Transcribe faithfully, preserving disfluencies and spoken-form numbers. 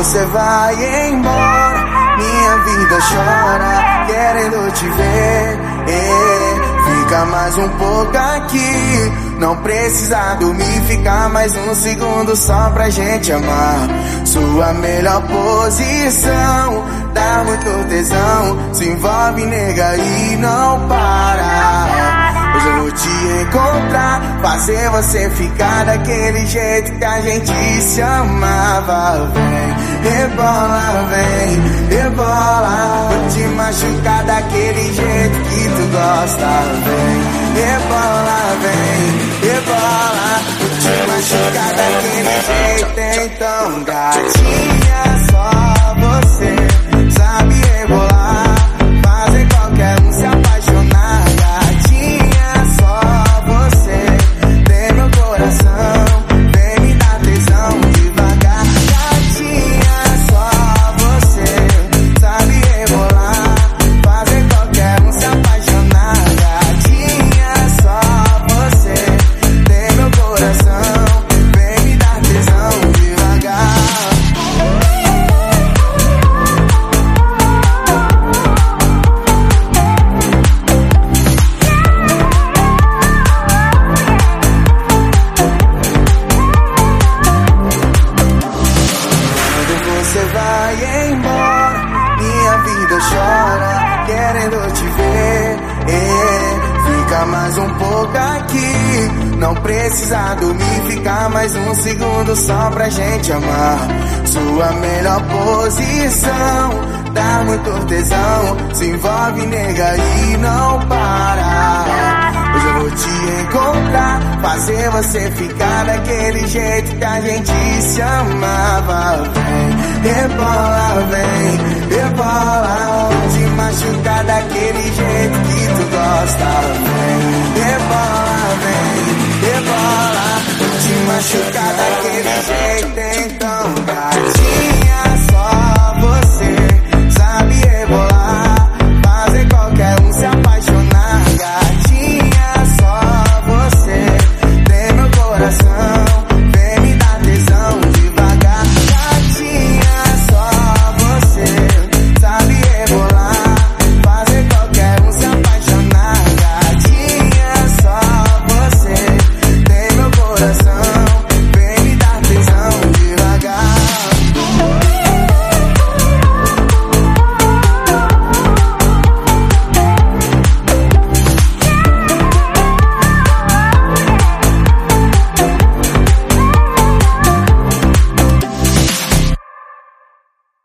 você vai embora, minha vida chora, querendo te ver. É, fica mais um pouco aqui, não precisa dormir, ficar mais um segundo só pra gente amar. Sua melhor posição, dá muito tesão, se envolve, nega, e não para. Hoje eu vou te encontrar, fazer você ficar daquele jeito que a gente se amava. Vem, rebola, vem, rebola, vou te machucar daquele jeito que tu gosta. Vem, rebola, vem, rebola, vou te machucar daquele jeito. Então, gatinha, só você sabe rebolar, fazer qualquer um se apaixonar. Gatinha, só você tem meu coração, vem me dar tesão devagar. Gatinha, só você sabe rebolar, fazer qualquer um se apaixonar. Gatinha, só você tem meu coração, vem me dar tesão devagar. Você vai embora, minha vida chora, querendo te ver. É, fica mais um pouco aqui, não precisa dormir, ficar mais um segundo só pra gente amar. Sua melhor posição, dá muito tesão, se envolve, nega, e não para. Hoje eu vou te encontrar, fazer você ficar daquele jeito que a gente se amava. Vem, rebola, vem, rebola, te machucar daquele jeito que tu gosta. Vem, rebola, vem, rebola, te machucar daquele jeito.